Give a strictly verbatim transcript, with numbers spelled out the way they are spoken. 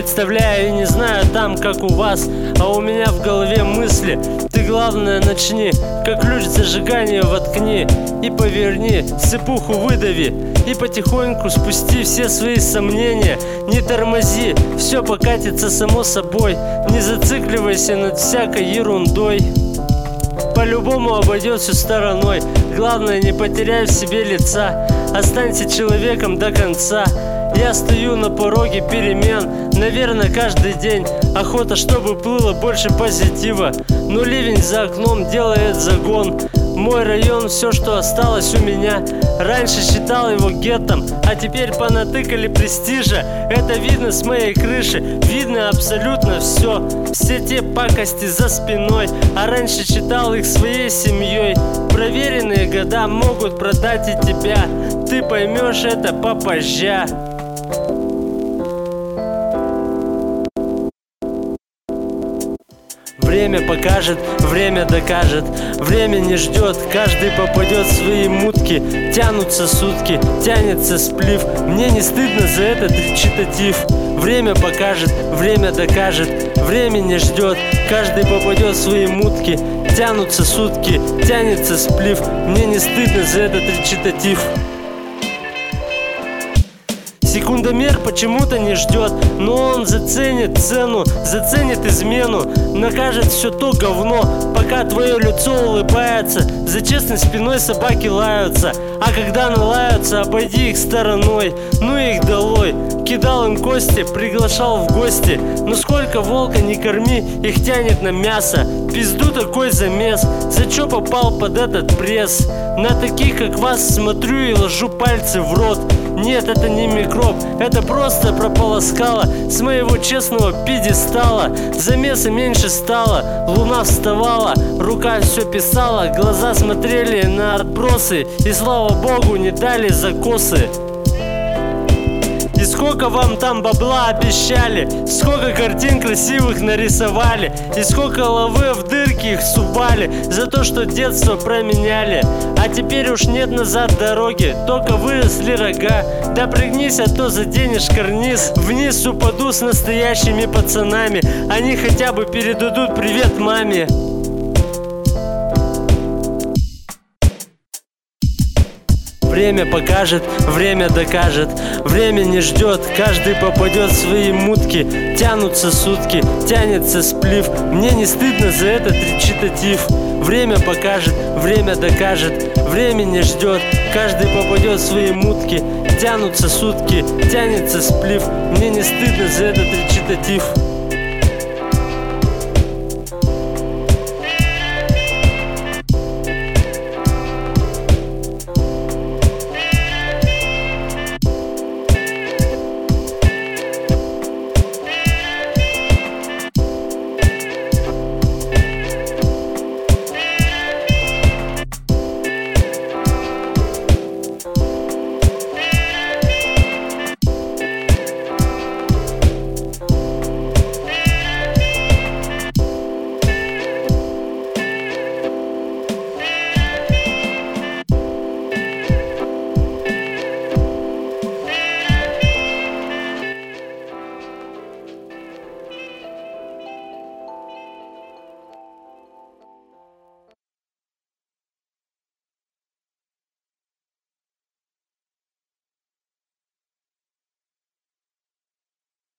представляю и не знаю там, как у вас, а у меня в голове мысли. Ты главное начни, как ключ зажигания воткни и поверни, сыпуху выдави и потихоньку спусти все свои сомнения. Не тормози, все покатится само собой. Не зацикливайся над всякой ерундой. По-любому обойдется стороной. Главное, не потеряй в себе лица. Останься человеком до конца. Я стою на пороге перемен. Наверное, каждый день охота, чтобы плыло больше позитива. Но ливень за окном делает загон. Мой район, все, что осталось у меня. Раньше считал его геттом, а теперь понатыкали престижа. Это видно с моей крыши, видно абсолютно все. Все те пакости за спиной, а раньше считал их своей семьей. Проверенные года могут продать и тебя. Ты поймешь это попозже. Время покажет, время докажет. Время не ждет, каждый попадет в свои мутки. Тянутся сутки, тянется сплив. Мне не стыдно за этот речитатив. Время покажет, время докажет. Время не ждет, каждый попадет в свои мутки. Тянутся сутки, тянется сплив. Мне не стыдно за этот речитатив. Секундомер почему-то не ждет, но он заценит цену, заценит измену, накажет все то говно, пока твое лицо улыбается. За честной спиной собаки лаются, а когда налаются, обойди их стороной. Ну их долой, кидал им кости, приглашал в гости. Но сколько волка не корми, их тянет на мясо. Пизду такой замес, за чё попал под этот пресс? На таких, как вас, смотрю и ложу пальцы в рот. Нет, это не микроб, это просто прополоскало с моего честного пьедестала. Замеса меньше стало, луна вставала, рука все писала, глаза смотрели на отбросы, и слава богу не дали закосы. И сколько вам там бабла обещали, сколько картин красивых нарисовали, и сколько лавы в дырки их сували за то, что детство променяли. А теперь уж нет назад дороги, только выросли рога. Да пригнись, а то заденешь карниз. Вниз упаду с настоящими пацанами, они хотя бы передадут привет маме. Время покажет, время докажет. Время не ждет, каждый попадет в свои мутки. Тянутся сутки, тянется сплив. Мне не стыдно за этот речитатив. Время покажет, время докажет. Время не ждет, каждый попадет в свои мутки. Тянутся сутки, тянется сплив. Мне не стыдно за этот речитатив.